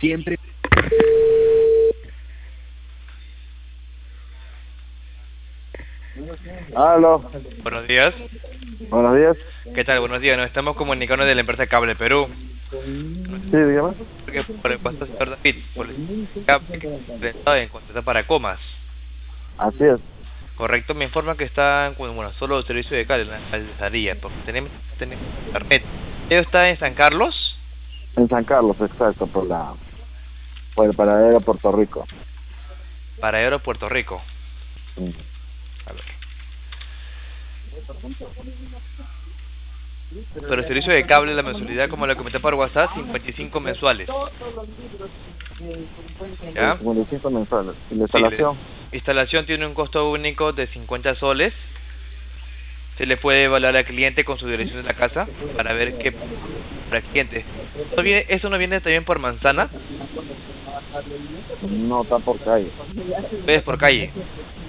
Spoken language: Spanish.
Siempre. Aló, Buenos días. buenos días. ¿Qué tal? Buenos días. Nos estamos comunicando de la empresa Cable Perú. Sí, dígame. Porque por el puesto señor David, por el cable que está interesado en contratar para comas. Así es, Correcto, me informa que está, bueno, solo el servicio de cable en la calzaría, porque tenemos internet. ¿Ellos está en San Carlos? en San Carlos, exacto, por el paradero de Puerto Rico. Para Euro, Puerto Rico. Mm. A ver. Pero el servicio de cable, la mensualidad, como le comenté por WhatsApp, 55 mensuales. ¿Ya? 55 mensuales. ¿Y la Sí, instalación? la instalación tiene un costo único de 50 soles. Se le puede evaluar al cliente con su dirección de la casa para ver qué para el cliente. ¿Eso no viene también por manzana? No, está por calle. Es por calle.